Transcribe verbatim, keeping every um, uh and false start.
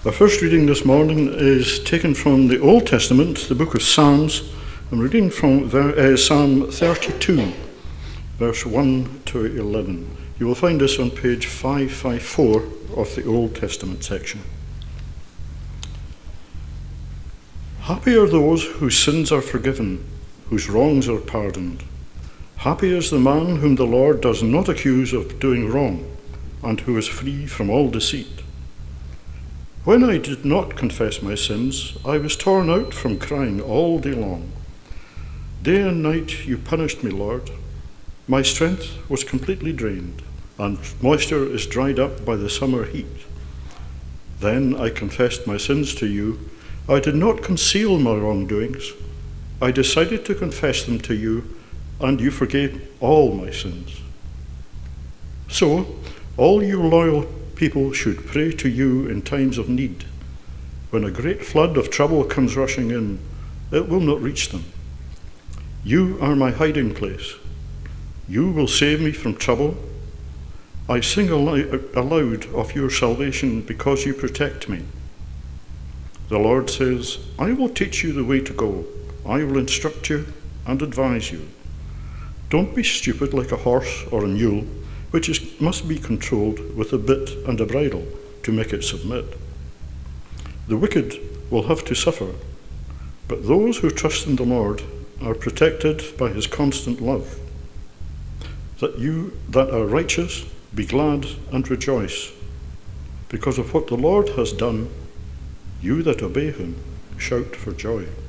Our first reading this morning is taken from the Old Testament, the book of Psalms. I'm reading from uh, Psalm thirty-two, verse one to eleven. You will find this on page five fifty-four of the Old Testament section. Happy are those whose sins are forgiven, whose wrongs are pardoned. Happy is the man whom the Lord does not accuse of doing wrong, and who is free from all deceit. When I did not confess my sins, I was torn out from crying all day long. Day and night you punished me, Lord. My strength was completely drained, and moisture is dried up by the summer heat. Then I confessed my sins to you. I did not conceal my wrongdoings. I decided to confess them to you, and you forgave all my sins. So, all you loyal people should pray to you in times of need. When a great flood of trouble comes rushing in, it will not reach them. You are my hiding place. You will save me from trouble. I sing aloud of your salvation because you protect me. The Lord says, I will teach you the way to go. I will instruct you and advise you. Don't be stupid like a horse or a mule, which is, must be controlled with a bit and a bridle to make it submit. The wicked will have to suffer, but those who trust in the Lord are protected by his constant love. That you that are righteous be glad and rejoice, because of what the Lord has done. You that obey him shout for joy.